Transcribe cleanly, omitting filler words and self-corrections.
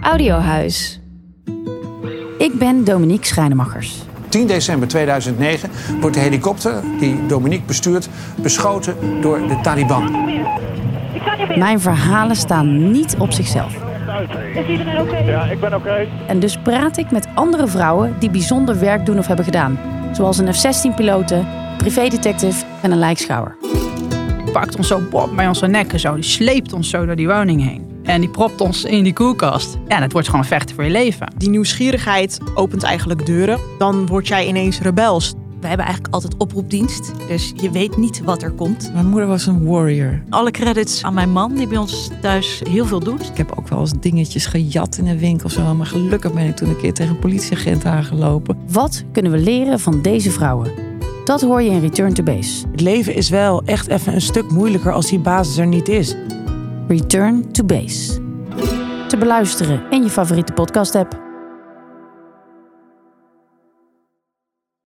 Audiohuis. Ik ben Dominique Schrijnemachers. 10 december 2009 wordt de helikopter die Dominique bestuurt beschoten door de Taliban. Mijn verhalen staan niet op zichzelf. Ja, ik ben oké. En dus praat ik met andere vrouwen die bijzonder werk doen of hebben gedaan. Zoals een F-16-pilote, privédetective en een lijkschouwer. Die pakt ons zo bij onze nekken zo. Die sleept ons zo door die woning heen. En die propt ons in die koelkast. Ja, en het wordt gewoon een vechten voor je leven. Die nieuwsgierigheid opent eigenlijk deuren. Dan word jij ineens rebels. We hebben eigenlijk altijd oproepdienst, dus je weet niet wat er komt. Mijn moeder was een warrior. Alle credits aan mijn man, die bij ons thuis heel veel doet. Ik heb ook wel eens dingetjes gejat in een winkel. Zo. Maar gelukkig ben ik toen een keer tegen een politieagent aangelopen. Wat kunnen we leren van deze vrouwen? Dat hoor je in Return to Base. Het leven is wel echt even een stuk moeilijker als die basis er niet is. Return to Base. Te beluisteren in je favoriete podcast-app.